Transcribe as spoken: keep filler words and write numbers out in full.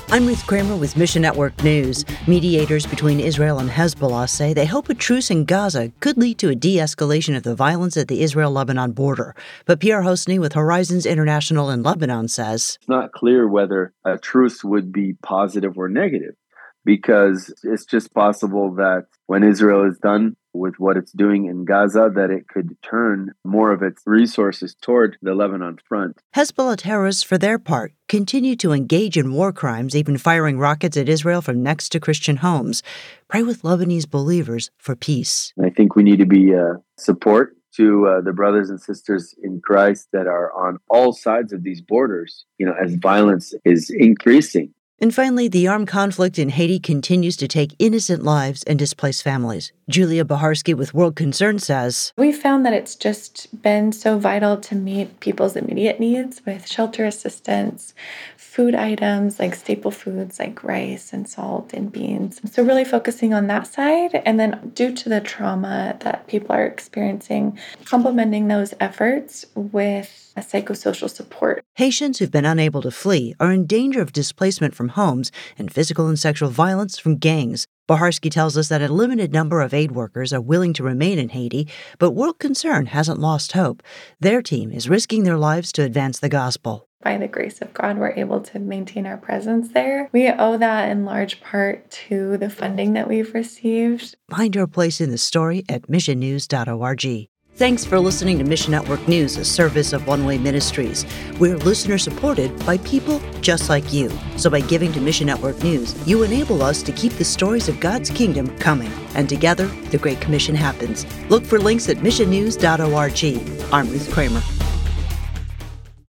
I'm Ruth Kramer with Mission Network News. Mediators between Israel and Hezbollah say they hope a truce in Gaza could lead to a de-escalation of the violence at the Israel-Lebanon border. But Pierre Hosny with Horizons International in Lebanon says, it's not clear whether a truce would be positive or negative, because it's just possible that when Israel is done with what it's doing in Gaza, that it could turn more of its resources toward the Lebanon front. Hezbollah terrorists, for their part, continue to engage in war crimes, even firing rockets at Israel from next to Christian homes. Pray with Lebanese believers for peace. I think we need to be uh, support to uh, the brothers and sisters in Christ that are on all sides of these borders, you know, as violence is increasing. And finally, the armed conflict in Haiti continues to take innocent lives and displace families. Julia Baharsky with World Concern says, we found that it's just been so vital to meet people's immediate needs with shelter assistance, food items like staple foods like rice and salt and beans. So really focusing on that side. And then due to the trauma that people are experiencing, complementing those efforts with a psychosocial support. Haitians who've been unable to flee are in danger of displacement from homes and physical and sexual violence from gangs. Baharsky tells us that a limited number of aid workers are willing to remain in Haiti, but World Concern hasn't lost hope. Their team is risking their lives to advance the gospel. By the grace of God, we're able to maintain our presence there. We owe that in large part to the funding that we've received. Find your place in the story at mission news dot org. Thanks for listening to Mission Network News, a service of One Way Ministries. We're listener-supported by people just like you. So by giving to Mission Network News, you enable us to keep the stories of God's kingdom coming. And together, the Great Commission happens. Look for links at mission news dot org. I'm Ruth Kramer.